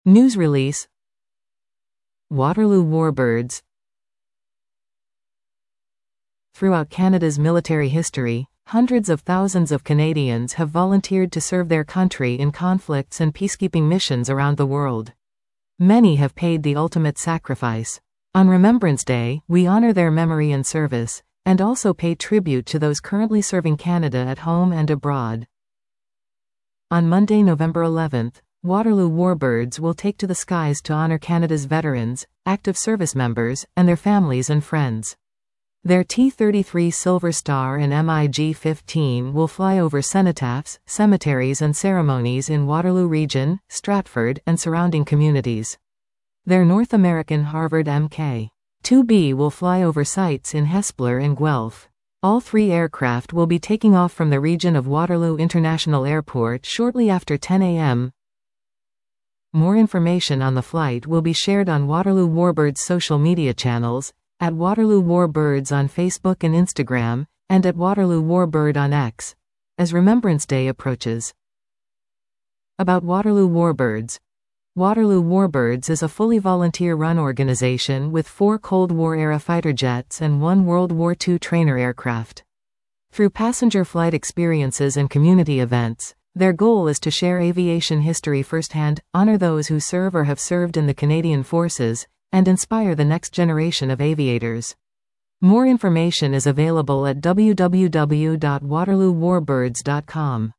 News release. Waterloo Warbirds. Throughout Canada's military history, hundreds of thousands of Canadians have volunteered to serve their country in conflicts and peacekeeping missions around the world. Many have paid the ultimate sacrifice. On Remembrance Day, we honor their memory and service, and also pay tribute to those currently serving Canada at home and abroad. On Monday, November 11th, Waterloo Warbirds will take to the skies to honor Canada's veterans, active service members, and their families and friends. Their T-33 Silver Star and MiG-15 will fly over cenotaphs, cemeteries and ceremonies in Waterloo Region, Stratford, and surrounding communities. Their North American Harvard Mk-2B will fly over sites in Hespeler and Guelph. All three aircraft will be taking off from the region of Waterloo International Airport shortly after 10 a.m. More information on the flight will be shared on Waterloo Warbirds' social media channels, at Waterloo Warbirds on Facebook and Instagram, and at Waterloo Warbird on X, as Remembrance Day approaches. About Waterloo Warbirds. Waterloo Warbirds is a fully volunteer-run organization with 4 Cold War-era fighter jets and 1 World War II trainer aircraft. Through passenger flight experiences and community events, their goal is to share aviation history firsthand, honor those who serve or have served in the Canadian Forces, and inspire the next generation of aviators. More information is available at www.waterloowarbirds.com.